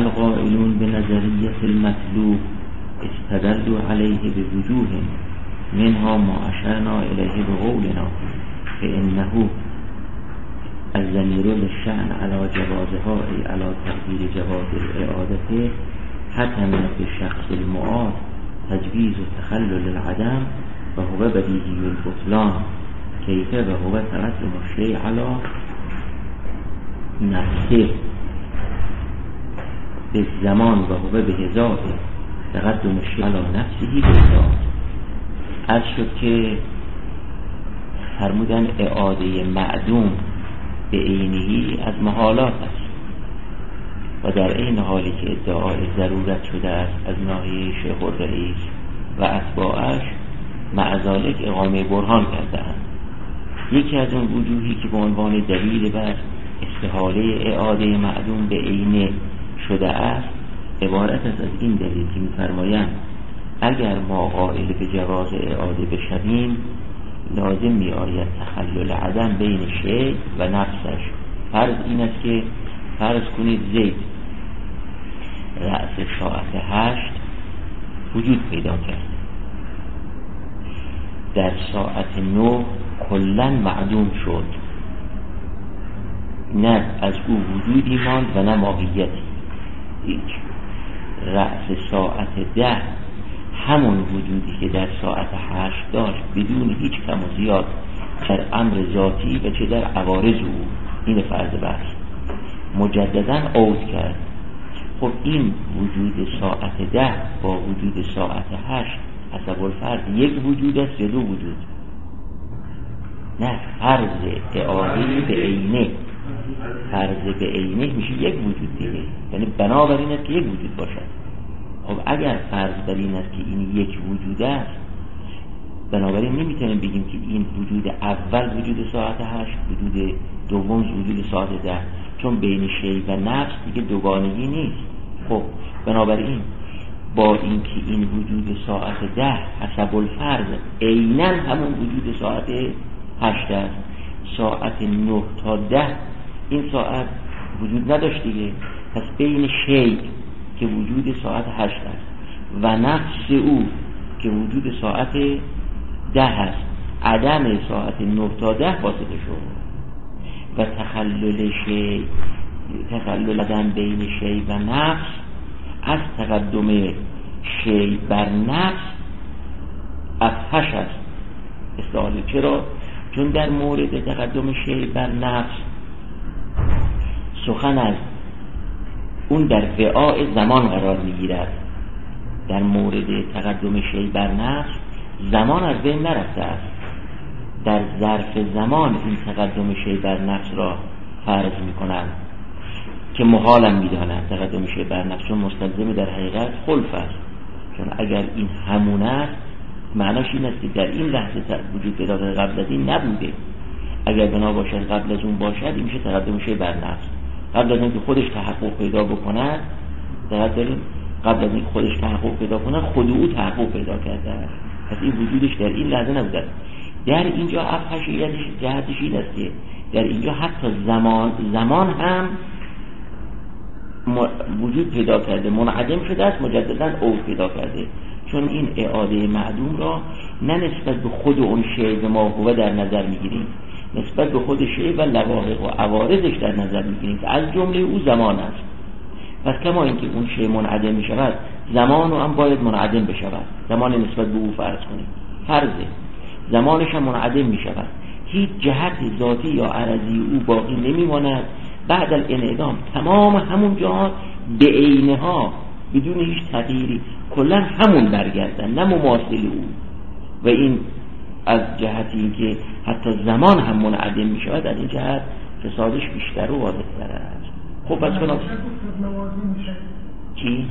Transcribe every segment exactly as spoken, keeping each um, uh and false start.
القائلون بنظریه المطلوب استدلوا علیه بوجوه منها ما اشرنا الیه بقولنا فانه الضمیر للشأن علی جوازها ای علی تقدیر جواز الاعاده حتم بشخص المعاد تجویز و تخلل العدم و هو بدیهی البطلان کیفه و هو تقدم الشیء علی نفسه به زمان و هو به هزار تقدم الشیء علی نفسه به هزار. از شد که فرمودن اعاده معدوم به عینهی از محالات است و در این حالی که ادعای ضرورت شده است از ناحیه شیخ الرئیس و اتباعش مع ذلک اقامه برهان کرده‌اند. یکی از اون وجوهی که به عنوان دلیل بر استحاله اعاده معدوم به عینه شده است عبارت است از این دلیل که می‌فرمایند اگر ما قائل به جواز اعاده بشویم لازم می آید تخلل عدم بین شیء و نفسش. فرض این است که فرض کنید زید رأس ساعت هشت وجود پیدا کرد، در ساعت نه کلن معدوم شد، نه از او وجودی ماند و نه ماهیتی هیچ. رأس ساعت ده همون وجودی که در ساعت هشت داشت بدون هیچ کم و زیاد در امر ذاتی و چه در عوارض او، این فرض بحث مجددا عود کرد. خب این وجود ساعت ده با وجود ساعت هشت حسب الفرض یک وجود است یا دو وجود؟ نه، فرض اعاده به عینه، فرض به عینه میشه یک وجود دیگه، یعنی بنابراین است که یک وجود باشد. خب اگر فرض بر این است که این یک وجود است، بنابراین نمیتونیم بگیم که این وجود اول وجود ساعت هشت، وجود دوم وجود ساعت ده، چون بین شیء و نفس دیگه دوگانگی نیست. خب بنابراین با اینکه این وجود ساعت ده حسب الفرض عیناً همون وجود ساعت هشت است، ساعت نه تا ده این ساعت وجود نداشت دیگه، پس بین شیء که وجود ساعت هشت است و نفس او که وجود ساعت ده است عدم ساعت نه تا ده واسطه شد و تخلل شیء تخلل عدم بین شیء و نفس از تقدم شیء بر نفس افحش است استعاله. چرا؟ چون در مورد تقدم شیء بر نفس سخن از اون در وعاء زمان قرار میگیرد. در مورد تقدم شیء بر نفس زمان از بین نرفته است، در ظرف زمان این تقدم شیء بر نفس را فرض میکنند که محالم میدانند تقدم شیء بر نفس، چون مستلزم در حقیقت خلف است. چون اگر این همون است معناش این است که در این لحظه وجود پیدا کرده، قبل از این نبوده. اگر بنا باشد قبل از اون باشد این میشه تقدم شیء بر نفس. قبل از اینکه خودش تحقق پیدا بکند، قبل از اینکه خودش تحقق پیدا کند خود او تحقق پیدا کرده، پس این وجودش در این لحظه نبوده. در اینجا افحشیتش جهتش این است که در اینجا حتی زمان زمان هم وجود پیدا کرده، منعدم شده است، مجددا عود پیدا کرده. چون این اعاده معدوم را نه نسبت به خود اون شیء ما هو در نظر میگیریم، نسبت به خود شیء و لواحق و عوارضش در نظر میگیریم که از جمله او زمان است. پس کما اینکه اون شیء منعدم میشود، زمان هم باید منعدم بشود. زمان نسبت به او فرض کنیم، فرضه زمانش هم منعدم میشود، هیچ جهت ذاتی یا عرضی او باقی نمیماند. بعد الانعدام تمام همون جهات به عینها بدون هیچ تغییری کلا همون برگردن، نه مماثل او. و این از جهتی که حتی زمان هم منعدم می شود، از این جهت فسادش بیشتر و واضح تر است. خب پس کنم چی؟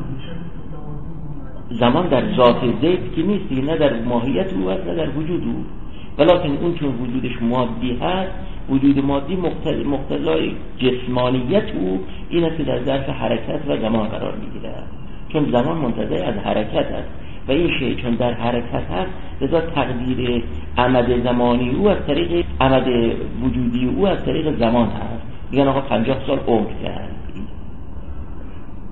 زمان در ذات زید که نیست، نه در ماهیت او است نه در وجود او، ولیکن اون چون وجودش مادی هست، وجود مادی مقتضای جسمانیت او این است که در ظرف حرکت و زمان قرار میگیره، چون زمان منتظر از حرکت است و این شیء چون در حرکت هست لذا تقدیر عمد زمانی او از طریق عمد وجودی او از طریق زمان هست. میگن آقا پنجاه سال عمر کرد،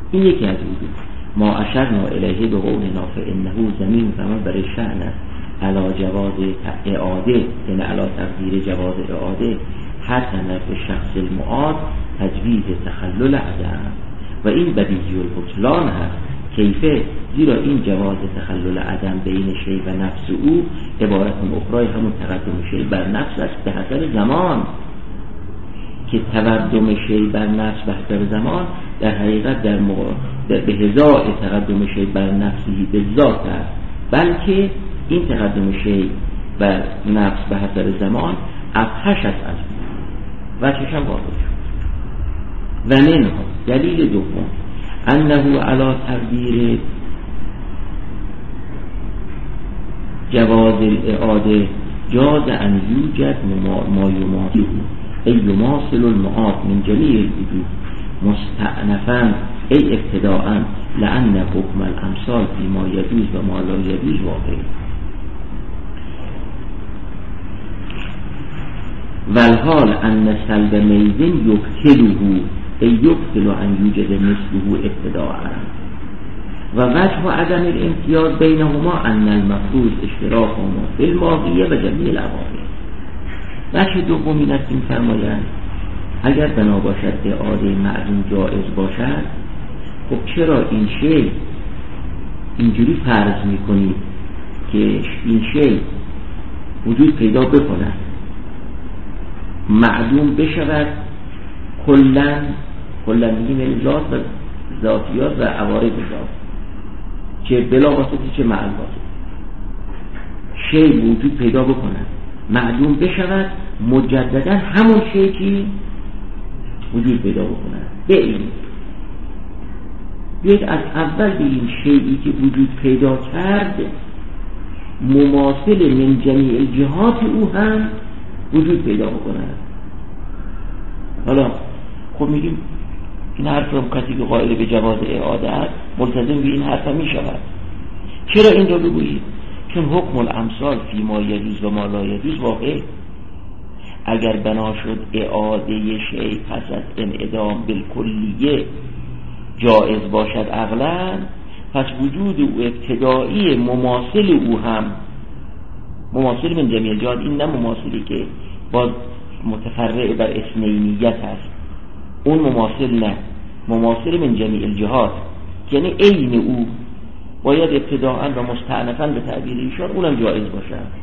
این یکی از وجود. ما اشرنا الیه به قولنا فانه زمین فما برای شأن است علا جواز اعاده، یعنی علا تقدیر جواز اعاده حسن به شخص المعاد تجویز تخلل عدم و این بدیهی البطلان هست. کیفه؟ زیرا این جواز تخلل عدم بین شی و نفس او عبارت اخرای همون تقدم شی بر نفس است به حسب زمان، که تقدم شی بر نفس به حسب زمان در حقیقت در, مغ... در به هزار تقدم شی بر نفسی به ذات است، بلکه این تقدم شی بر نفس به حسب زمان افحش است از و چشم واضح شد. و منها دلیل دوم انه علی تقدیر جواز الاعاده جاز ان یوجد ما یماثله ای یماثل المعاد من جمیع الوجود مستأنفا ای ابتداءا لأن حکم الامثال فی ما یجوز و ما لا یجوز واقعی. والحال ان سلب میزن یقتله ای یقتل ان یوجد مثله ابتداء و وجه عدم الامتیاز بینهما ان المفروض اشتراکهما فی الماهیه و جمیع العوامل. وجه دوم این است این فرمایند اگر بنا باشد اعاده معلوم جایز باشد، خب چرا این شی اینجوری فرض میکنید که این شی وجود پیدا بکند معلوم بشود کلن کلن میگیم ذات و ذاتیات و عوارض ذات، چه بلا واسطه چه معل واسطه شی وجود پیدا بکند معلوم بشود مجددا همون شی که وجود پیدا بکند به این بیاید از اول به این شیئی که وجود پیدا کرد مماثل من جمیع الجهات او هم وجود پیدا بکند. حالا خب میگیم این حرف رو کسی که قائل به جواز اعاده است ملتزم به این حرف هم میشود. چرا این رو بگویید؟ چون حکم الامثال فی ما یجوز و ما لا یجوز واقع. اگر بنا شد اعاده شیء پس از انعدام بالکلیه جائز باشد عقلا، پس وجود او ابتدایی مماثل او هم مماثل من جمیع الجهات، این نه مماثلی که باز متفرع بر اثنینیت هست، اون مماثل نه، مماثل من جمیع الجهات یعنی عین او باید ابتداءً و مستأنفاً به تعبیر ایشان اونم جایز باشد.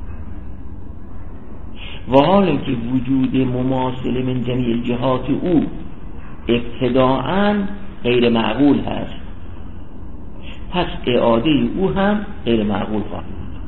و حال اینکه وجود مماثل من جمیع الجهات او ابتداءً غیر معقول هست، پس اعاده او هم غیر معقول خواهد.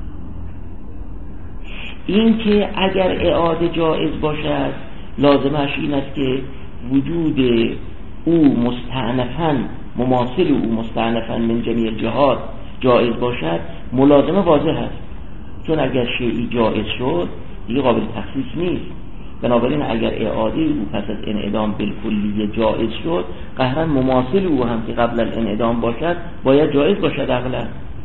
این که اگر اعاده جایز باشد لازمش این است که وجود او مستأنفاً مماثل او مستأنفاً من جمیع الجهات جایز باشد ملازمه واضح است، چون اگر شیئی جایز شد دیگه قابل تخصیص نیست. بنابراین اگر اعاده او پس از انعدام بالکلیه جایز شد قهرن مماثل او هم که قبل الانعدام باشد باید جایز باشد عقلا،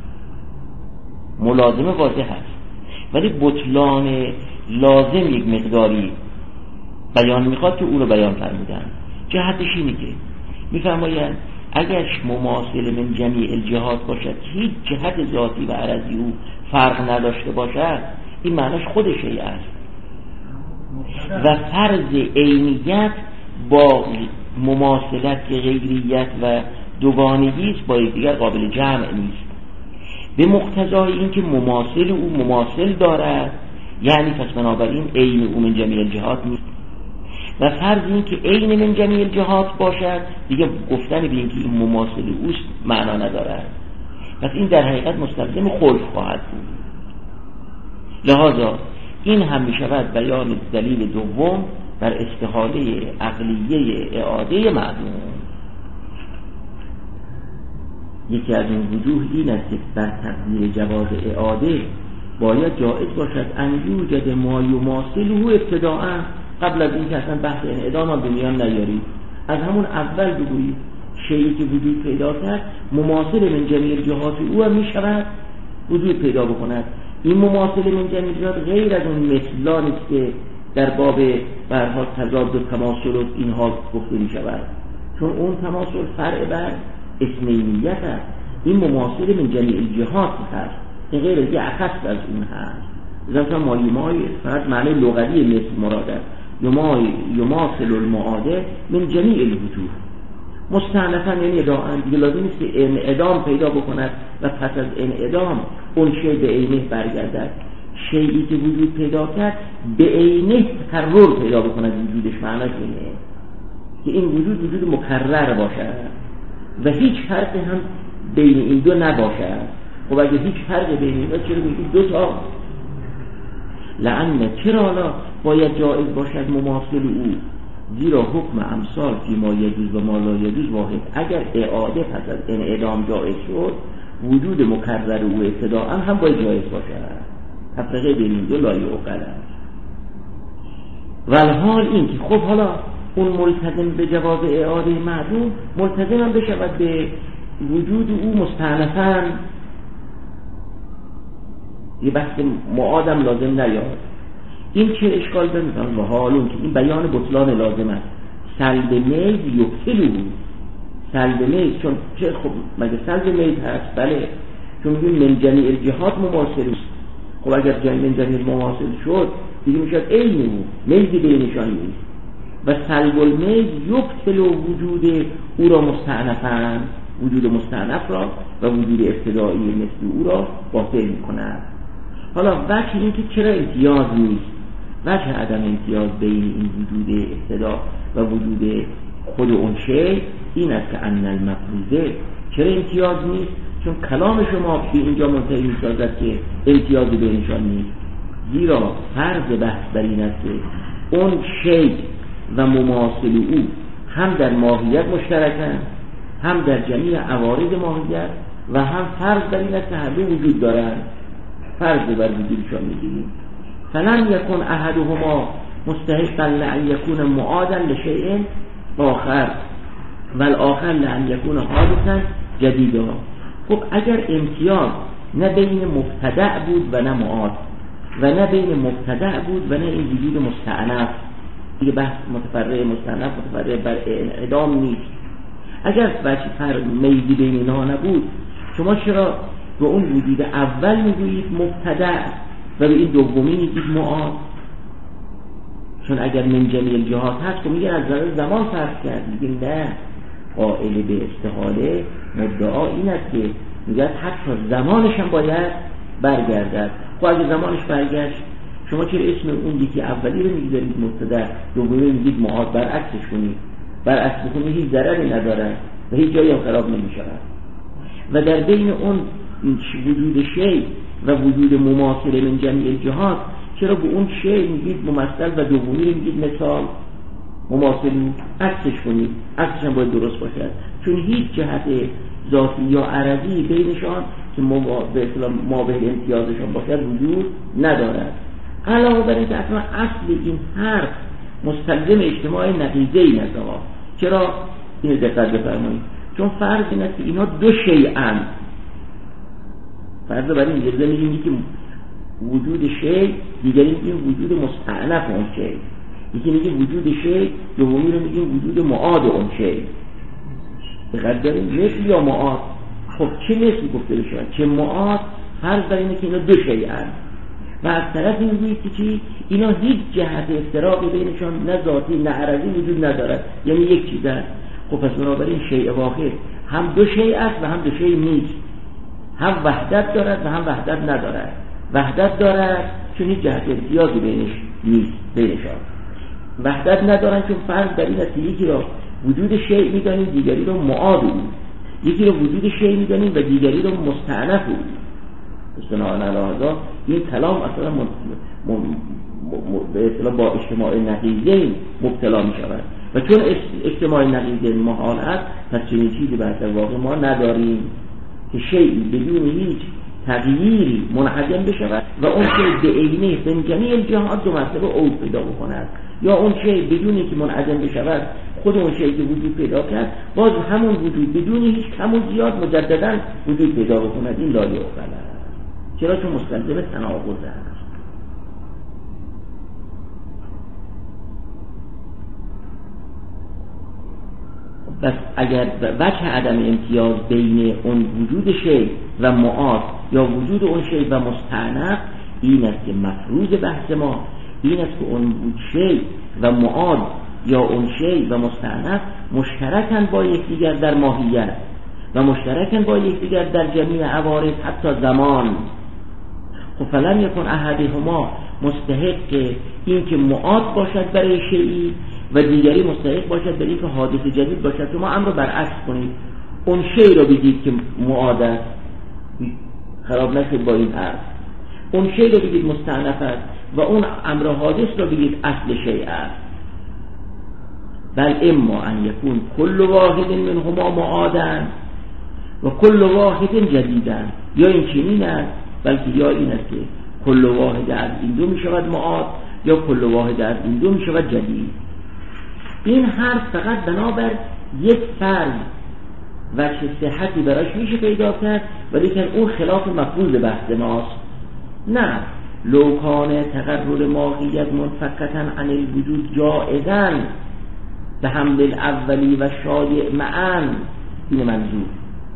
ملازمه واضح است. ولی بطلان لازم یک مقداری بیان میخواد که او رو بیان فرمودن. جهتش اینه که میفرمایند اگر مماثل من جمیع الجهات باشد هیچ جهت ذاتی و عرضی او فرق نداشته باشد، این معناش خود شیء است و فرض عینیت با مماثلت غیریت و دوگانگی است با یکدیگر قابل جمع نیست. به مقتضای این که مماثل او مماثل دارد یعنی پس بنابراین عین او من جمیع الجهات نیست، و فرض این که عین من جمیع الجهات باشد دیگه گفتن به این که این مماثل اوست معنا ندارد، پس این در حقیقت مستلزم خلف خواهد بود. لذا این هم می شود بیان دلیل دوم بر استحاله عقلیه اعاده معلوم. یکی از این وجوه این است که بر تقدیر جواز اعاده باید جایز باشد ان یوجد ما یماثله ابتداءً، قبل از این که اصلا بحث انعدام هم دنیا نیارید، از همون اول بگویید شیئی که وجود پیدا کرد مماثل من جمیع الجهات او هم می شود وجود پیدا بکند. این مماثل من جمیع الجهات غیر از اون مثلانی که در باب برها تضاد و تماثل اینها گفته می شود، چون اون تماثل فرع بر اثنینیت هست، این مماثل من جمیع الجهات هست، این غیر از یه اخص از اون هست. مثلا ما یمای فقط معنی لغوی مثل مراد است، یمای یماثل المعاده من جمیع الوجوه مستعنفا، یعنی ادامه دیگه لازم نیست که انعدام پیدا بکند و پس از انعدام اون شی به عینه برگردد. شیئی که وجود پیدا کرد به عینه تکرر پیدا بکند وجودش، معناش اینه که این وجود وجود مکرر باشد و هیچ فرقی هم بین این دو نباشد. خب اگه هیچ فرقی بین این دو، چرا میگید دو تا؟ لعنه چرا لا باید جایز باشد مماثل او، زیرا حکم امثال فی ما یجوز و ما لا یجوز واحد. اگر اعاده پس از انعدام جایز شد، وجود مکرر او ابتداء هم باید جایز باشد. تفرقه بین این دو لا یعقل است. والحال این که خب حالا اون ملتزم به جواز اعاده معدوم ملتزم هم بشود به وجود او مستعنفاً، یه بحث معادم لازم نیاد. این چه اشکال داره؟ و حالون که این بیان بطلان لازم است. سلب میل یبطل بود، سلب میل چون چه خب مگه سلب میل هست؟ بله، چون میگیم من جمیع الجهات مماثل است. خب اگر جمیع من جمیع مماثل شد دیگه میشد عین بود، میل بینشان نیست و سلب المیل یبطل وجود او را مستعنفاً، وجود مستعنف را و وجود ابتدایی مثل او را باطل میکند. حالا وجه این که چرا امتیاز نیست، وجه عدم امتیاز بین این وجود ابتدا و وجود خود اون شی این است که ان المفروضه، چرا امتیاز نیست؟ چون کلام شما به اینجا منتهی می‌سازد که امتیاز بینشان نیست، زیرا فرض بحث بر این است که اون شی و مماثل او هم در ماهیت مشترکند، هم در جمیع عوارض ماهیت و هم فرض بر این است که هر دو وجود دارند. فرض بر وجودشان میگیریم. فلن یکن احدهما مستحقا لان یکون معادا لشیء آخر والآخر لان یکون حادثا جدیدا. خب اگر امتیاز نه بین مبتدع بود و نه معاد و نه بین مبتدع بود و نه این وجود مستعنف، دیگه بحث متفرع مستعنف متفرع بر انعدام نیست. اگر بچه فرق میزی بین اینها نبود، شما چرا به اون وجود اول میگویید مبتدع و به این دومی میگید معاد؟ چون اگر من جمیع الجهات هست که میگه از نظر زمان فرق کرد، میگه نه، قائل به استحاله مدعا این است که میگه حتی زمانش هم باید برگردد. خب اگر زمانش برگشت، شما چرا اسم اون یکی اولی رو میگذارید مبتدع، دومی میگید معاد؟ برعکسش کنید، برعکس بکنید هیچ ضرری نداره و هیچ جایی هم خراب نمیشود. و در بین اون وجود شی و وجود مماثل من جمیع الجهات، چرا به اون شی میگید ممثل و دومی رو میگید مثال مماثل؟ عکسش کنید، عکسش هم باید درست باشد، چون هیچ جهت ذاتی یا عرضی بینشان که به اصطلاح ما به امتیازشان باشد وجود ندارد. علاوه بر اینکه اصلا اصل این حرف مستلزم اجتماع نقیضه‌ای است. چرا؟ اینو دقت بفرمایید، چون فرض این است که اینا دو شیئن. فرض بر این جزء میگیم که وجود شی، دیگری میگیم وجود مستعنف اون شی، یکی میگیم وجود شی، دومی رو میگیم وجود معاد اون شی. دقت داریم مثل یا معاد. خب چه مثل گفته بشه چه معاد؟ فرض بر اینه که اینا دو شیئن و از طرف این میگید که چی؟ اینا هیچ جهت افتراقی بینشان نه ذاتی نه عرضی وجود ندارد، یعنی یک چیز است. خب پس بنابراین شیء واحد هم دو شیء است و هم دو شیء نیست، هم وحدت دارد و هم وحدت ندارد. وحدت دارد چون هیچ جهت امتیازی بینش نیست، بینشان وحدت ندارن چون فرض بر این است یکی را وجود شیء میدانیم دیگری را معاد او، یکی را وجود شیء میدانیم و دیگری را مستعنف او. استناء علی هذا این کلام اصلا م... م... م... به اصطلاح با اجتماع نقیضین مبتلا می شود و چون اجتماع نقیضین محال است، پس چنین چیزی در واقع ما نداریم که شیء بدون هیچ تغییری منعدم بشود و اون شیء به عینه من جمیع الجهات دو مرتبه عود پیدا بکند، یا اون شیء بدون که منعدم بشود خود اون شیء که وجود پیدا کرد باز همون وجود بدون هیچ کم و زیاد مجددا وجود پیدا بکند. این لا یعقل است. چرا؟ چون مستلزم تناقض است. بس اگر وجه عدم امتیاز بین اون وجود شی و معاد یا وجود اون شی و مستأنف این است که مفروض بحث ما این است که اون شی و معاد یا اون شی و مستأنف مشترکن با یکدیگر در ماهیت و مشترکن با یکدیگر در جمیع عوارض حتی زمان. خب فلم یکن احدهما مستحق این که معاد باشد برای شیئی و دیگری مستحق باشد برای اینکه حادث جدید باشد. شما امر رو برعکس کنید، اون شی رو بگید که معاد است، خراب نشد با این حرف، اون شی رو بگید مستأنف است و اون امر حادث رو بگید اصل شیء است. بل اما ان یکون کل واحد منهما معادن و کل واحد جدیدن، یا این چنین است بلکه یا این است که کل واحد از این دو می شود معاد یا کل واحد از این دو می شود جدید. این حرف فقط بنابر یک فرض و چه صحتی براش میشه پیدا کرد، ولی که اون خلاف مفروض بحث ماست. نه، لو کان تقرر ماهیت منفکتا عن الوجود جائزا به حمل الاولی و شایع معا، این منظور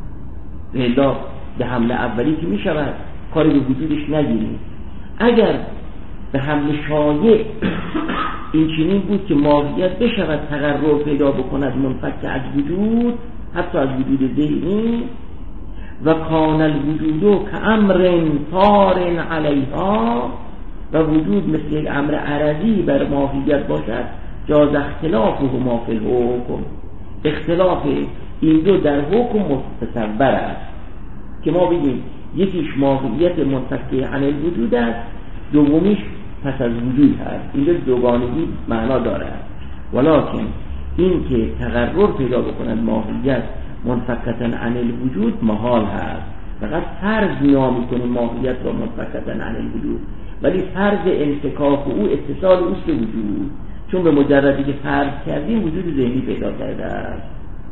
بلا به حمل اولی که می شود کاری به وجودش نگیریم. اگر به حمل شایع این چنین بود که ماهیت بشود تقرر پیدا بکند منفک از وجود حتی از وجود ذهنی و کان الوجود که امر طار علیها و وجود مثل یک امر عرضی بر ماهیت باشد جاز اختلاف هما فی الحکم، اختلاف این دو در حکم متصور است که ما بگیم یکیش ماهیت منفک عن الوجود است، دومیش پس از وجود هست. این دو دوگانگی معنا دارد، ولکن این که تقرر پیدا بکند ماهیت منفکتا عن الوجود محال هست. فقط فرض نیا میکنیم ماهیت را منفکتا عن الوجود، ولی فرض انفکاک او اتصال اوست به وجود، چون به مجردی که فرض کردیم وجود ذهنی پیدا کرده است.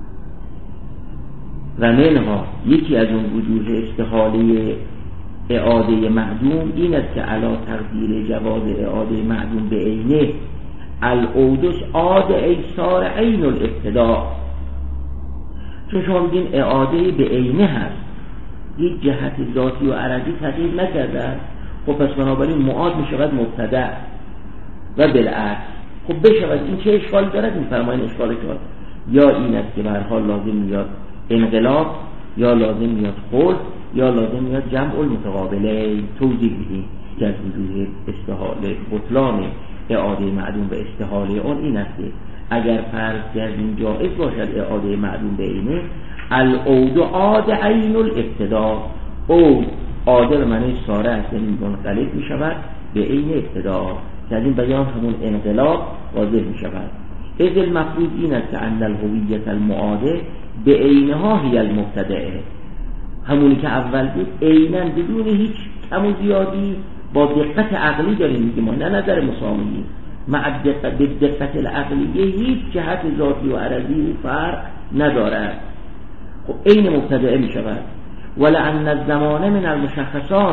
و منها یکی از اون وجوه استحاله اعاده معدوم این است که علا تقدیر جواز اعاده معدوم به عینه العودس عاد ایسار عین الابتداء، چون شما میگین اعاده به عینه هست، یک جهت ذاتی و عرضی تغییر نکرده است، خب پس بنابراین معاد میشود مبتدأ و بالعکس. خب بشود این چه اشکالی دارد؟ میفرمایین اشکال کرد یا این است که به هر حال لازم میاد انقلاب یا لازم میاد خلد یا لازم میاد جمع المتقابله. توضیح میدیم که از وجود استحاله بطلان اعاده معدوم به استحاله اون این است که اگر فرض کردیم جائز باشد اعاده معدوم به عینه العود عاد عین الابتدا، او عاده به معنی ساره است، یعنی منقلب میشود به عین ابتدا، که از این بیان همون انقلاب واضح میشود. اذ المفروض این است که ان الهویت المعاده به عینها هی المبتدعه، همونی که اول بود عیناً بدون هیچ کم و زیادی با دقت عقلی داریم میگیم ما، نه نظر مسامحی، مع دقت به دقت العقلیه هیچ جهت ذاتی و عرضی و فرق ندارد. خب عین مبتدعه میشود. ولأن الزمان من المشخصات،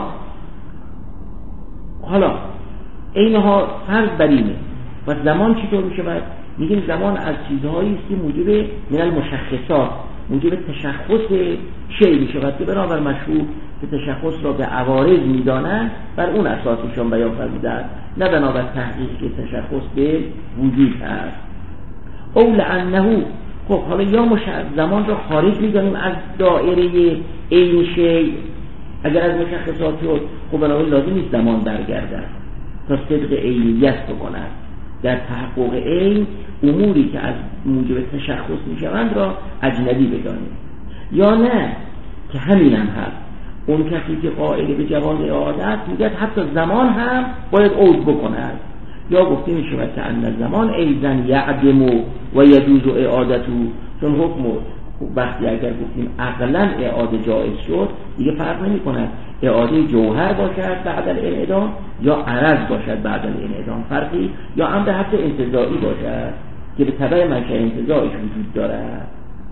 حالا عینها فرض بر اینه و زمان چطور میشود؟ میگیم زمان از چیزهایی است که موجب من المشخصات، موجب تشخص شی میشود که بنابر مشهور که تشخص را به عوارض میدانند بر اون اساسشون بیان فرمودند، نه بنابر تحقیق که تشخص به وجود هست. او لعنه، خب حالا یا زمان را خارج میدانیم از دائره عین شی، اگر از مشخصات شد خب بنابراین لازم نیست زمان برگردد تا صدق عینیت بکند. در تحقق عین اموری که از موجب تشخص میشوند را اجنبی بدانیم، یا نه که همین هم هست. اون کسی که قائل به جواز اعاده است میگه حتی زمان هم باید عود بکند، یا گفته میشود که ان زمان ایزن یعدم و یجوز اعادته، چون حکم وقتی اگر گفتیم عقلا اعاده جایز شد دیگه فرق نمی کند اعاده جوهر باشد بعد الانعدام یا عرض باشد بعد الانعدام، فرقی یا امر حتی انتزاعی باشد که به تبع منشأ انتزاعش وجود دارد.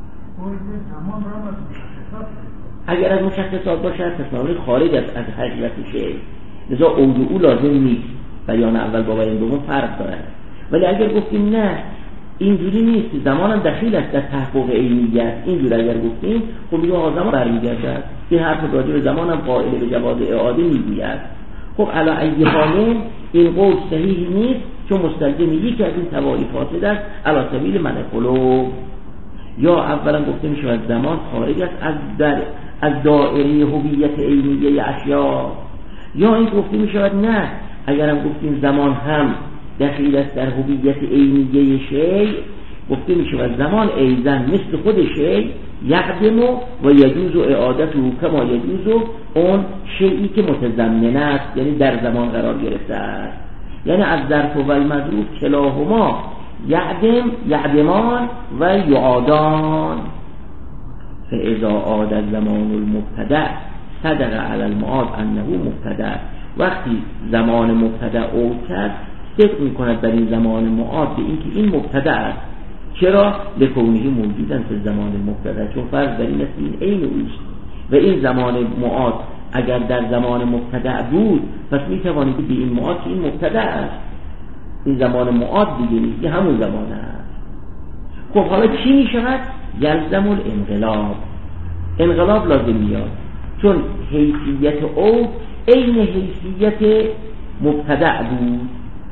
اگر از مشخصات باشد تصمیم خارج از از حقیقت شی، لذا اول او لازم نیست، بیان اول با بیان دوم فرق دارد. ولی اگر گفتیم نه اینجوری نیست. زمان هم دخیل است در تحقق عینیت. اینجوری اگر گفتیم خب میگه آقا زمان برمیگردد. این حرف راجع به زمان هم قائل به جواز اعاده میگوید. خب علی ای حال این قول صحیح نیست، چون مستلزم یکی از این توالی فاسد است علی سبیل منع خلو. یا اولا گفته می شود زمان خارج است از در از دائره هویت عینیه اشیاء، یا این گفته می شود نه، اگرم گفتیم زمان هم دخیل است در هویت عینیه شیء، گفته می شود زمان ایزن مثل خود شیء یقدم و یجوز اعادته کما یجوز اون شیئی که متضمن است، یعنی در زمان قرار گرفته است. یعنی از ظرف و المظروف کلاهما یعدم یعدمان و یعادان. فاذا عاد الزمان المبتدأ صدق علی المعاد انه مبتدأ. وقتی زمان مبتدأ عود کرد صدق میکند در این زمان معاد به اینکه این مبتدأ است. چرا؟ لکونه موجودن در زمان مبتدأ، چون فرض بر این است این عین اوست و این زمان معاد اگر در زمان مبتدأ بود پس میتوانید به این معاد که این مبتدأ است، این زمان معاد دیگه نیست، این همون زمان است. خب حالا چی میشود؟ یلزم الانقلاب. انقلاب لازم میاد، چون حیثیت او عین حیثیت مبتدأ بود،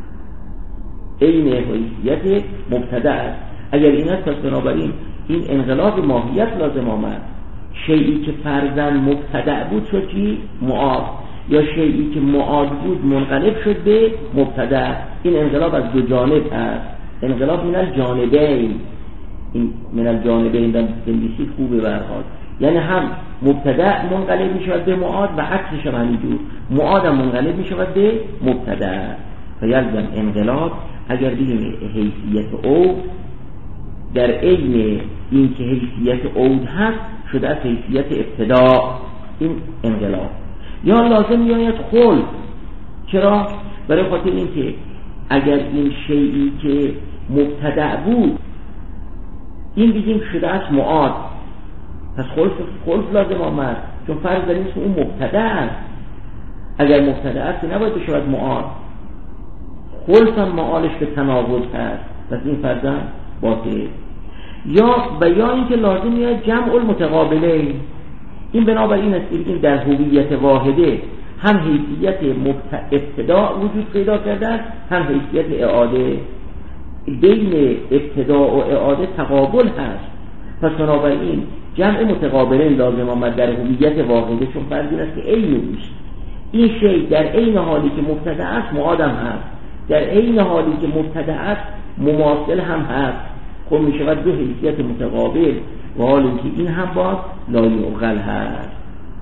عین حیثیت مبتدأ است. اگر این است پس بنابراین این انقلاب ماهیت لازم آمد. شیئی که فرضاً مبتدأ بود شد چی؟ معاد، یا شیئی که معاد بود منقلب شد به مبتدأ. این انقلاب از دو جانب است. انقلاب من الجانبین، این من الجانبین در انگلیسی خوبه برخواد، یعنی هم مبتدأ منقلب می شود به معاد و عکسش هم همینجور، معاد هم منقلب می شود به مبتدأ. فیلزم انقلاب اگر بگیم حیثیت او در عین این که حیثیت عود هست شده از حیثیت ابتدا، این انقلاب. یا لازم میآید خلق. چرا؟ برای خاطر این که اگر این شیئی که مبتدأ بود این بگیم شده از معاد، پس خلق خلق لازم آمد، چون فرض داریم که اون مبتدأ است. اگر مبتدأ است نباید بشود معاد، خلق هم معالش به تناقض هست، پس این فرضاً باطل. یا و یا اینکه لازم میاد جمع المتقابلین. این بنابراین است که در هویت واحده هم حیثیت ابتدا وجود پیدا کرده است، هم حیثیت اعاده. بین ابتدا و اعاده تقابل هست، پس بنابراین جمع متقابلین لازم آمد در هویت واحده، چون فرض این است که عین اوست. این شی در عین حالی که مبتدأ است معاد هم هست، در عین حالی که مبتدأ است مماثل هم هست. خب می شود دو حیثیت متقابل و حال اینکه این هم باز لا یعقل هست.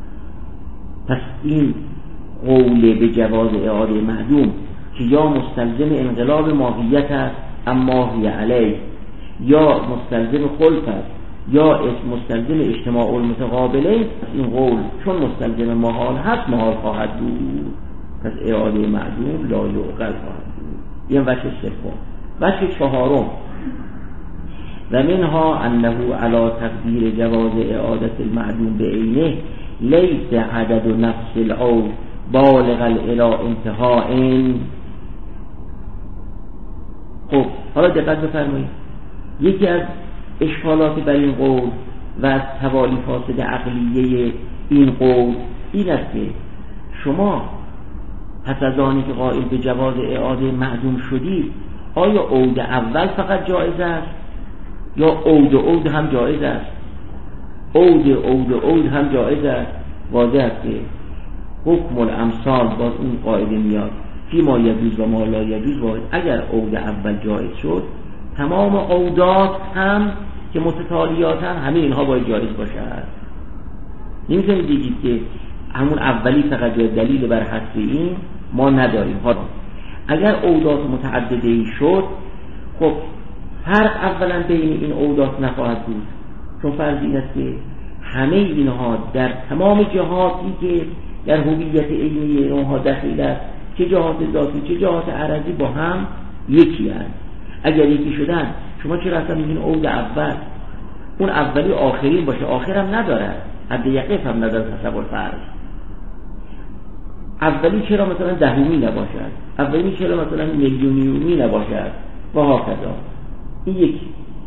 پس این قول به جواز اعاده معدوم که یا مستلزم انقلاب ماهیت است اما هی علیه، یا مستلزم خلق است، یا مستلزم اجتماع المتقابلین، این قول چون مستلزم محال هست محال خواهد بود، پس اعاده معدوم لا یعقل خواهد بود. این وجه سوم. وجه چهارم و منها انه علی تقدیر جواز اعادت المعدوم به عینه لیس عدد نفس العود بالغ الی انتهاء. خب حالا دقت بفرمایید، یکی از اشکالات بر این قول و از توالی فاسد عقلیه این قول این است که شما پس از آنی که قائل به جواز اعاده معدوم شدید آیا عود اول فقط جایز است یا عود عود هم جایز است؟ عود عود عود هم جایز است. واضح است که حکم الامثال باز اون قاعده میاد فی ما یجوز و ما لا یجوز. واحد اگر عود اول جایز شد تمام عودات هم که متتالیات هم همه اینها باید جایز باشد. نمیتونید بگید که همون اولی فقط جای دلیل بر حذف این ما نداریم. حالا اگر عودات متعدده ای شد خب فرق اولا بین این عودات نخواهد بود، چون فرض این است که همه اینها در تمام جهاتی که در هویت علمی اونها دخیل است، چه جهات ذاتی چه جهات عرضی با هم یکی هست. اگر یکی شدن شما چرا اصلا میگین عود اول اون اولی آخرین باشه؟ آخرم ندارد، حد یقف هم ندارد تصور فرض. اولی چرا مثلا دهمی نباشد؟ اولی چرا مثلا میلیونیومی نباشد؟ و هاکذا. این یکی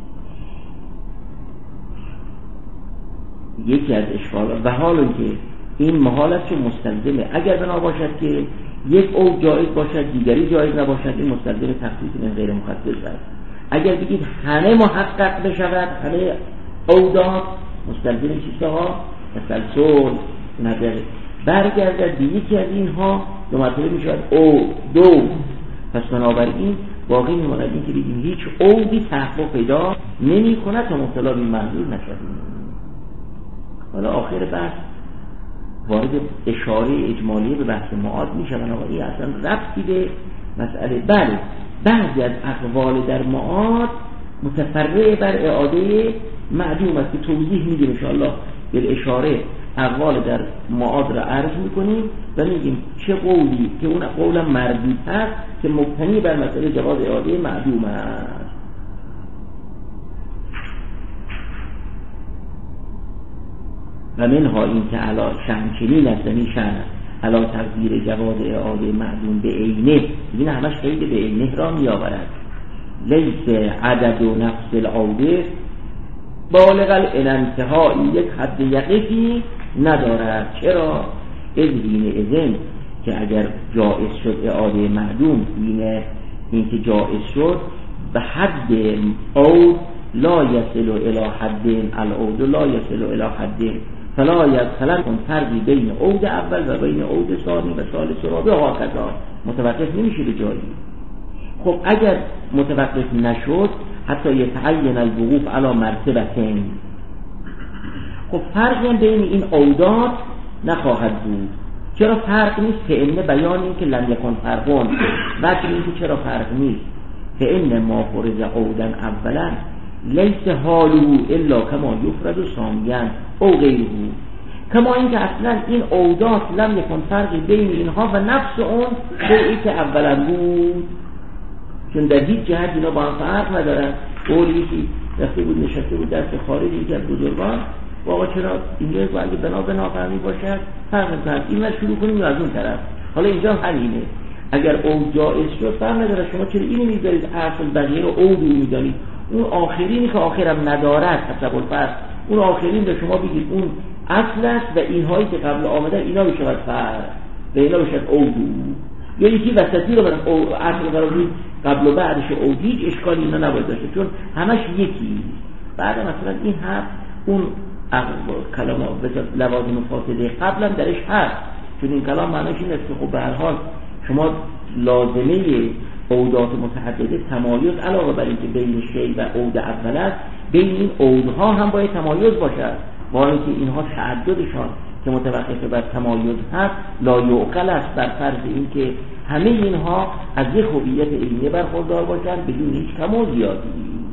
یکی از اشکالات. و حالا که این محالت که مستلزمه اگر بنا باشد که یک او جایز باشد دیگری جایز نباشد، این مستلزم تخصیص این غیر مخصص است. اگر بگید همه محقق بشود، همه اودات مستلزم چیزها تسلسل نداره، برگردد به یکی از اینها دو مرتبه میشود او دو. پس بنابراین باقی میماند این که بگیم هیچ اودی تحقق پیدا نمی کند تا مبتلا به محلول نشدیم. حالا آخر بحث وارد اشاره اجمالی به بحث معاد میشه. بنابراین اصلا ربطی به مسئله. بله بعضی از اقوال در معاد متفرع بر اعاده معدوم است که توضیح میدیم ان شاء الله به اشاره اقوال در معاد را عرض میکنیم و میگیم چه قولی که اون قول مردود هست که مبتنی بر مسئله جواز اعاده معدوم است. و منها این که علا شمچنین است و میشن علا تقدیر جواز اعاده معدوم به عینه، این همش قید به عینه را میآورد. لیس عدد و نفس العوده بالغ الانتهایی، یک حد یقفی ندارد. چرا؟ از حین اذن که اگر جائز شد اعاده معدوم، اینه این که جائز شد به حد عود لا یصل الی حد العود لا یصل الی حد فلا یدخلن کن فرقی بین عود اول و بین عود ثانی و ثالث و رابع و هکذا. متوقف نمیشه به جایی. خب اگر متوقف نشد حتی یتعین الوقوف علی مرتبتین، خب فرق بین این عودات نخواهد بود. چرا فرق نیست؟ فإن بیان این که لم یکن فرقون. وقتی این که چرا فرق نیست؟ فإن ما فرض عودا اولا لیس حاله الا کما یفرض ثانیا او غیره، کما این که اصلا این عودات لم یکن فرقی بین اینها و نفس اون بین که اولا بود، چون در هیچ جهت اینا با هم فرق ندارن. قولی که رفته بود نشسته بود دست خارج یکی از بزرگان، واقعا چرا اینجا اگه بنا بنا فهمی باشد فرق نکنه، این ور شروع کنیم یا از اون طرف. حالا اینجا همینه، اگر اون جایز شد فرق نداره، شما چرا اینو میذارید اصل بقیه رو او رو میدانید، اون آخرینی که آخرم ندارد حسب الفرق، اون آخرین به شما بگید اون اصل است و اینهایی که قبل آمده اینا بشود فرق و اینا بشود او دو، یا یکی وسطی رو برد او اصل قرار بید قبل و بعدش او، هیچ اشکالی اینا نباید داشته چون همش یکی. بعد مثلا این هست اون کلام لوازم فاصله قبلا درش هست، چون این کلام معنیش این است که خب به هر حال شما لازمه عودات متعدده تمایز علاوه بر اینکه بین شی و عود اول است، بین این عودها هم باید تمایز باشد، با اینکه اینها تعددشان که متوقف بر تمایز هست لا یعقل است بر فرض اینکه همه اینها از یک هویت علمیه برخوردار باشند بدون هیچ کم و زیادی.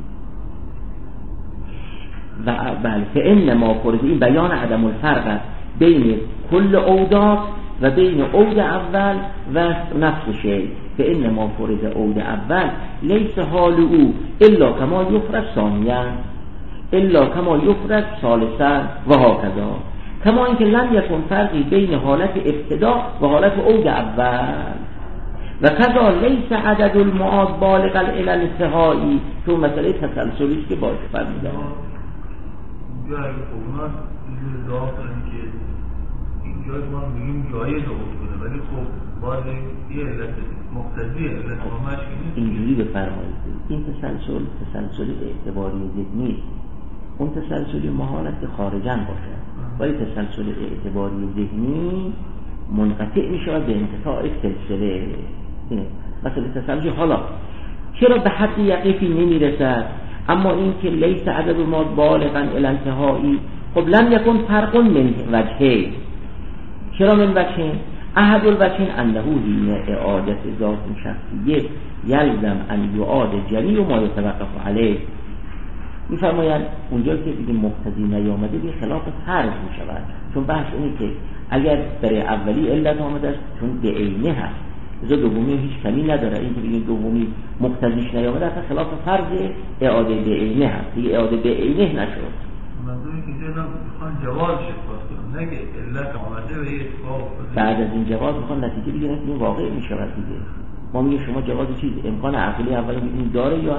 و بله فإن ما فرض این بیان عدم الفرق است بین کل عودات و بین عود اول و نفس شی. فإن ما فرض عود اول لیس حال او الا کما یفرض ثانیا الا کما یفرض ثالثا و هکذا، کما اینکه لم یکن فرقی بین حالت ابتدا و حالت عود اول و کذا لیس عدد المعاد بالغ الی الانتهایی، تو مسئله تسلسلی که باشه فرمیدم اینجا اگه خوبنات اینجور ادعا کنیم که اینجا ما میگیم جایز عود کنه، ولی خب باز یه علت مقتضی علت همش نیست. اینجوری بفرمایید این تسلسل تسلسل اعتباری ذهنی، اون تسلسل محالت خارجاً باشه، ولی تسلسل اعتباری ذهنی منقطع میشه به انقطاع سلسله. اینه مثلا تسلسل حالا چرا به حد یقیفی نمیرسد، اما این که لیس عدد ما بالغا الی انتهایی، خب لم یکن فرق من وجهه. چرا من وجهه؟ احد الوجهین انه حین اعادت ذات شخصیه یلزم ان یعاد جمیع ما یتوقف علیه. میفرمایند اونجا که دیگه مقتضی نیامده به خلاف فرض میشود، چون بحث اینه که اگر برای اولی علت آمده است چون به عینه هست، از دومی هیچ کمی نداره، این که بگیم دومی مقتضیش نیامده اصلا خلاف فرض اعاده به عینه هست، دیگه اعاده به عینه نشد. منظوری که اینجا میخوان جواز شفاست کنن، نگه علت آمده و یه اتفاق بعد از این جواز میخوان نتیجه بگیرن که این واقع میشود دیگه. ما میگه شما جواز چیز امکان عقلی اول میگیم داره یا نه،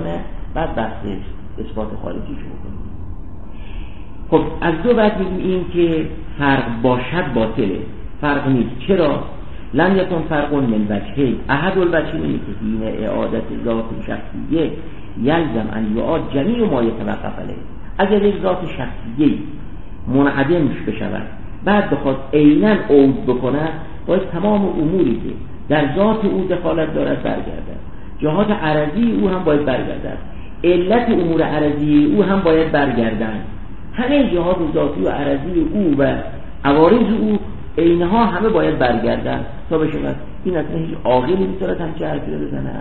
بعد بحث اثبات خارجی شروع کنیم. خب از دو بعد میگیم این که فرق باشد باطله، فرق نیست. چرا؟ لم یکن فرق من وجهین، احد الوجهین اینه که حین اعادت ذات شخصیه یلزم ان یعاد جمیع ما یتوقف علیه. اگر یک ذات شخصیه منعدم بشود بعد بخواد عیناً عود بکنه، باید تمام اموری که در ذات او دخالت دارد برگردد، جهات عرضی او هم باید برگردد، علت امور عرضی او هم باید برگردن، همه جهات ذاتی و عرضی او و عوارض او اینها همه باید برگردن تا بشه. این اصلا هیچ عاقلی میتونه همچه حرفی رو بزنه.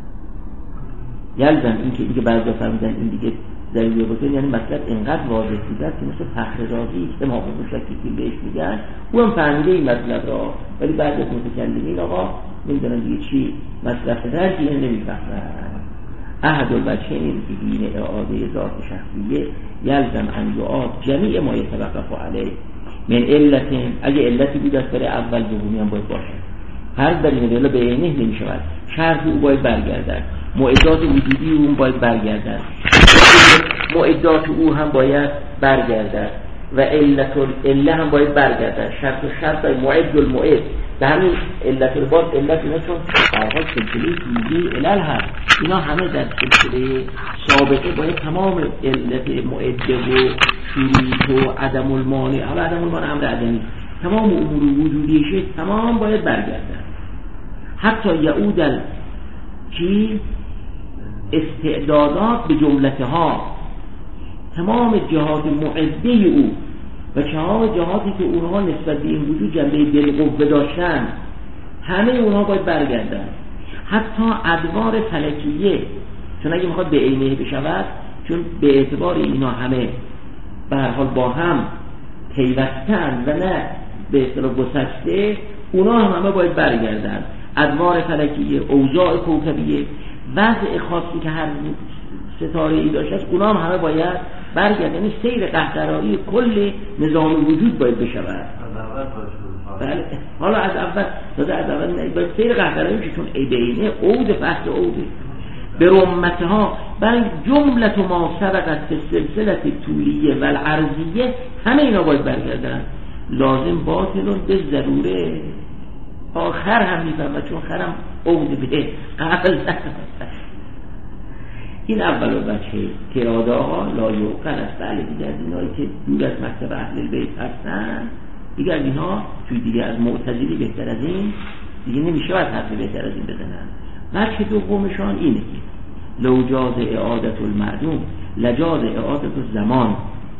یلزم این که اینکه بعضی فرمودن این دیگه ضروری باشه، یعنی مطلب اینقدر واضح دیده که مثل فخر رازی که ما مشکلی بهش میگن او هم فهمیده این مطلب را، ولی بعد از متکلمین آقا نمیدونن دیگه چی مطلب درکی این نمیفهمن. احد الوجهین که حین اعاده ذات شخصیه یلزم ان یعاد جمیع ما یتوقف علیه من علت، اگه علتی بود از برای اول دومی هم باید باشه، هر دلیل دیگه به عینه نمیشود، شرط او باید برگردد، معدات وجودی او هم باید برگردد، معدات او هم باید برگردد و علت العله هم باید برگردد، شرط و شرط های معد المعد به همین علت الباز علت اینا چون برها سلسله دیگی علل هست، اینا همه در سلسله سابقه باید تمام علت معد و شروط و عدم المانع، حالا عدم المانع امر عدمی، تمام امور وجودیشه تمام باید برگردن، حتی یعود کی استعدادات به جملتها، تمام جهات معده او و تمام جهاتی که اونها نسبت به این وجود جنبه بالقوه داشتن همه اونها باید برگردن، حتی ادوار فلکیه، چون اگه میخواد به عینه بشود، چون به اعتبار اینا همه به هر حال با هم پیوستن و نه به اصطلاح گسسته، اونا هم همه باید برگردن، ادوار فلکیه، اوضاع کوکبیه، وضع خاصی که هر ستاره ای داشته اونا هم همه باید برگردن، یعنی سیر قهرایی کل نظام وجود باید بشود. بله حالا از اول داده از اول باید سیر قهرایی که چون ایدینه عود فحص عوده به رمتها، بل جملت ما سبقت به سلسلت طولیه و العرضیه، همه اینا باید برگردن، لازم باطلون به ضروره. آخر هم میفهمه چون خرم عود به قبل زد. این اول وجه که اراده ها لا یوقن است. بله دیگه از اینایی که دور از مکتب اهل البیت هستن دیگه از اینها توی دیگه از معتزلی بهتر از این دیگه نمیشه باید حرف بهتر از این بزنن. وجه دومشان اینه که لو جاز اعادت المعدوم لجاز اعادت الزمان.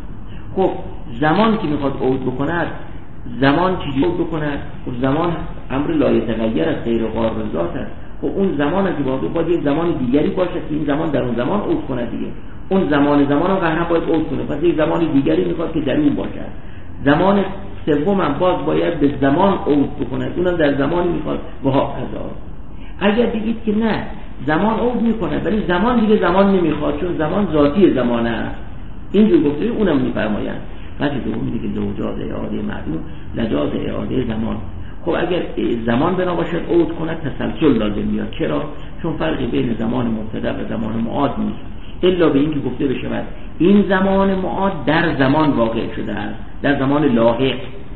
خب زمان که میخواد عود بکند، زمان چیزی عود بکند؟ خب زمان امر لا یتغیر از غیر قار ذات است. خب اون زمان که باید باید یک زمان دیگری باشه که این زمان در اون زمان عود کنه دیگه. اون زمان زمان هم قهرن باید عود کنه، پس یک زمان دیگری میخواد که در اون باشه. زمان سوم هم باز باید به زمان عود بکنه، اونم در زمانی میخواد و ها قضا. اگر بگید که نه زمان عود میکنه ولی زمان دیگه زمان نمیخواد چون زمان ذاتی زمانه است، اینجور گفته اونم میفرمایند. بعد دوم میگه که لوجاز اعاده معدوم لجاز اعاده زمان. خب اگر زمان بنا باشد عود کنه تسلسل لازم میاد. چرا؟ چون فرقی بین زمان مبتدا و زمان معاد نیست، الا به این که گفته بشود این زمان معاد در زمان واقع شده است، در زمان لاحق،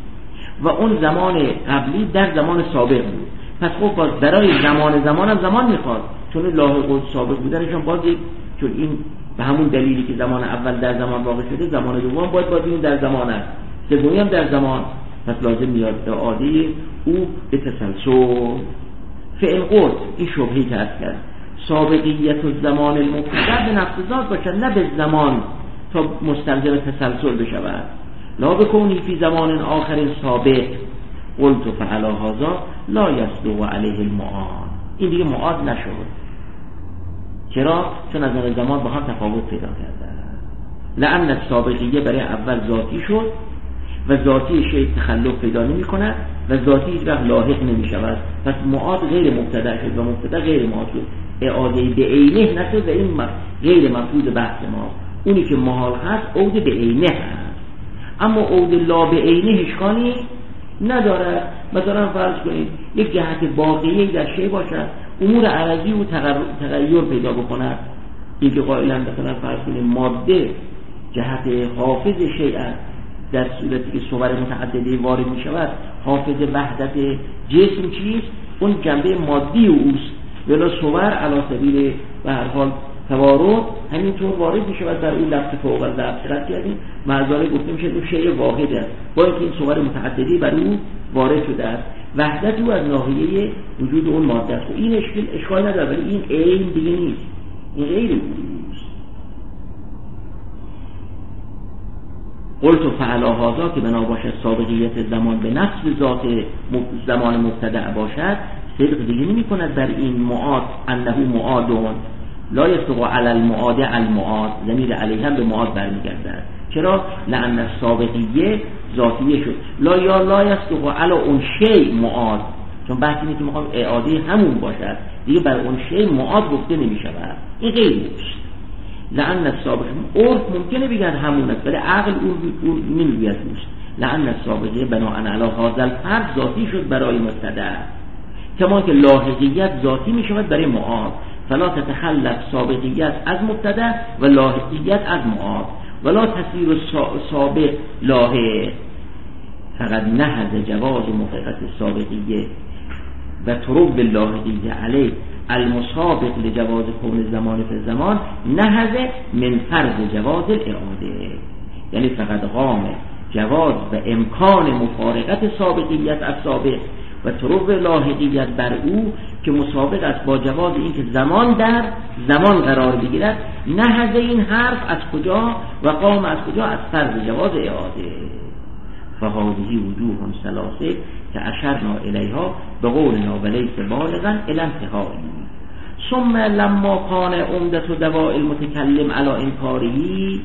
و اون زمان قبلی در زمان سابق بود. پس خب باز برای زمان زمان هم زمان میخواد، چون لاحق و سابق بودنشون باز چون این به همون دلیلی که زمان اول در زمان واقع شده، زمان دوم باید باید این در زمان است، سومی هم در زمان، پس لازم میاد اعاده او به تسلسل. فعل قرد این شبهی که هست کرد سابقیت و زمان المبتدا به نفس ذات باشد، نه به زمان تا مستلزم تسلسل بشود. لا بکونی فی زمان آخر سابق قلت فعلا هذا لا یصدق علیه المعاد. این دیگه معاد نشد. چرا؟ چون از نظر زمان با هم تفاوت پیدا کرده. لأن السابقیه برای اول ذاتی شد و ذاتی شیء تخلف پیدا نمی کند و ذاتی هیچ وقت لاحق نمی شود. پس معاد غیر مبتدا شد و مبتدا غیر معاد شد، اعاده به عینه نشد و این غیر مفروض بحث ما. اونی که محال هست عود به عینه هست، اما عود لا به عینه اشکالی نداره. مثلا فرض کنید یک جهت باقیه در شی باشد، امور عرضی و تغییر پیدا بکند، این که قائلا مثلا فرض کنیم ماده جهت حافظ شیء در صورتی که صور متعدده وارد می شود حافظ وحدت جسم چیست؟ اون جنبه مادی اوست، ولی صور علی سبیل به هر حال توارد همینطور وارد می شود در اون لفظ فوق الضبط رد کردیم معذاره گفته میشه اون شیء واحد است با اینکه این صور متعددی بر او وارد شده است، وحدت او از ناحیه وجود اون ماده است. این اشکال اشکال نداره، ولی این عین دیگه نیست، این غیر اوست. قلت فعلا هذا که بنا باشد سابقیت زمان به نفس ذات زمان مبتدع باشد، صدق دیگه نمی کند در این معاد انه معادون لا یستقو علی المعاد المعاد، ضمیر علیه هم به معاد برمیگردد. چرا؟ لأن السابقیه ذاتیه شد. لا یا لا یستقو علی اون شیء معاد، چون بحث اینه که میخوام اعاده همون باشد دیگه بر اون شیء معاد گفته نمی شود، این غیر نیست. لأن السابق عرف ممکنه بگن همون است ولی عقل اون نمیگوید نیست. لأن السابقیه بناء علی هذا الفرض ذاتی شد برای مبتدع، کما که لاحقیت ذاتی می شود برای معاد، فلا تتخلف سابقیت از مبتدع و لاحقیت از معاد، ولا تصیر سابق لاحق، فقط نهز جواز موافقت سابقیه و طرق لاحقیه علیه المسابق لجواز کون زمان فی زمان نهز من فرض جواز الاعاده، یعنی فقط قام جواز و امکان مفارقت سابقیت از سابق و طرق لاحقیت بر او که مسابق است با جواز این که زمان در زمان قرار بگیرد. نهز این حرف از کجا و قام از کجا؟ از فرض جواز اعاده. فهذه وجوه ثلاثه که اشرنا الیها به قولنا ولیس بالغا الی انتهایی. ثم لما کان عمدة دواء المتکلم علی انکاره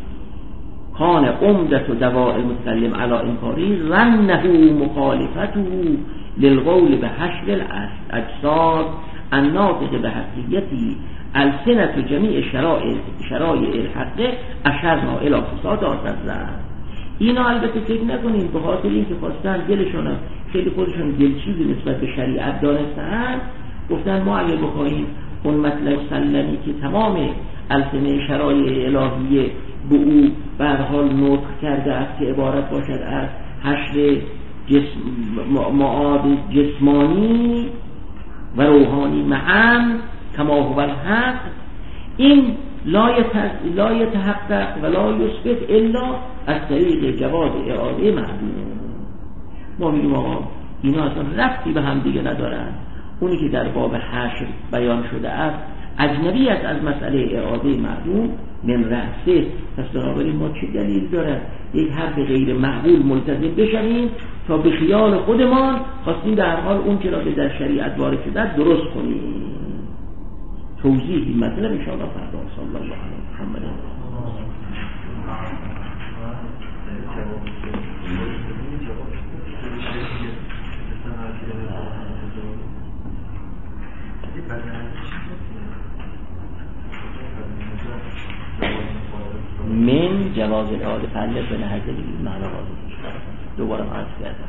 کان عمدة دواء المتکلم علی انکاره ظنه مخالفته للقول به حشر الاجساد الناطق به حقیقتی السنة جمیع شرائع شرائع الحق اشرنا الی فساد آسد. اینا البته فکر نکنید به خاطر اینکه خواستن دلشون خیلی خودشون دلچیزی نسبت به شریعت دانستن گفتن ما اگه بخوایم اون مطلب سلمی که تمام السنه شرایع الهیه به او به هر حال نطق کرده است که عبارت باشد از حشر جسم معاد جسمانی و روحانی معا کما هو الحق، این لا یتحقق و لا یثبت الا از طریق جواز اعاده معلوم. ما میگیم آقا اینا اصلا ربطی به هم دیگه ندارن، اونی که در باب حشر بیان شده است اجنبی است از مسئله اعاده معلوم من رأسه. پس بنابراین ما چه دلیل دارد یک حرف غیر معقول ملتزم بشویم تا به خیال خودمان خواستیم در حال اون که را که در شریعت وارد شده درست کنیم. توضیح این مطلب ان شاء الله فردا. صلی الله علیه محمد. من جواز الاعاده فعلت به نهزه معنا واضح دوباره عرض کردم.